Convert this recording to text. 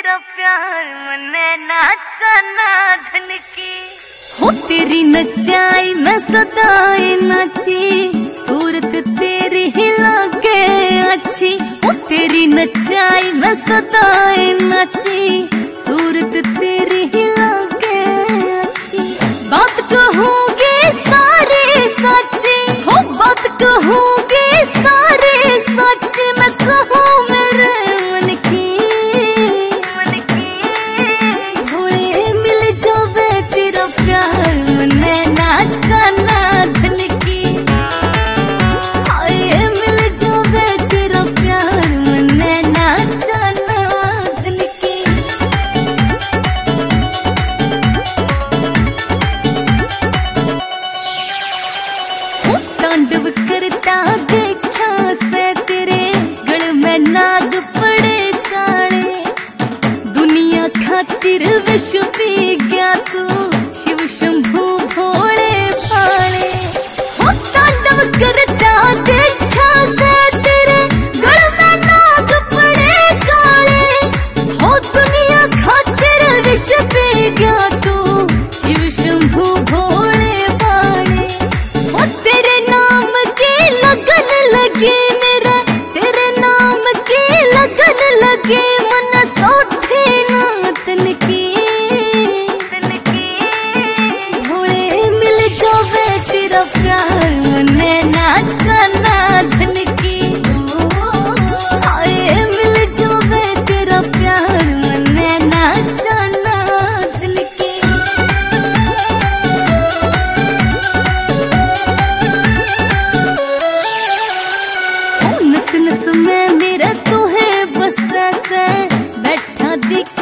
तेरा प्यार मने नाचा ना धन की हो तेरी नचाई मैं सदाई नाची सूरत तेरी ही लागे अच्छी हो तेरी नचाई मैं सदाई नाची सूरत तेरी ही लागे अच्छी बात कहूँगी सारी सच्ची हो बात कहूँगी सारी सच्ची मैं कहूँ मेरे मन की भोले मिल जावे तेरा प्यार मने नाचा ना धन की हाय मिल जावे तेरा प्यार मने नाचा ना धन की तांडव करता देखा से तेरे गल में नाग पड़े काले दुनिया खातिर विष पी गया तू शिव शंभू भोले भाले हो तांडव करता देखा से तेरे गल में नाग पड़े काले हो दुनिया खातिर विष पी गया तू शिव शंभू भोले भाले हो तेरे नाम की लगन लगी मेरा तेरे नाम की लगन लगी मन सोथे नातन की भोले मिल जावे तेरा प्यार मने नाचा ना धन की हाय मिल जावे तेरा प्यार मने नाचा ना धन की नस नस में मेरा तू है बस ऐसे बैठा दिख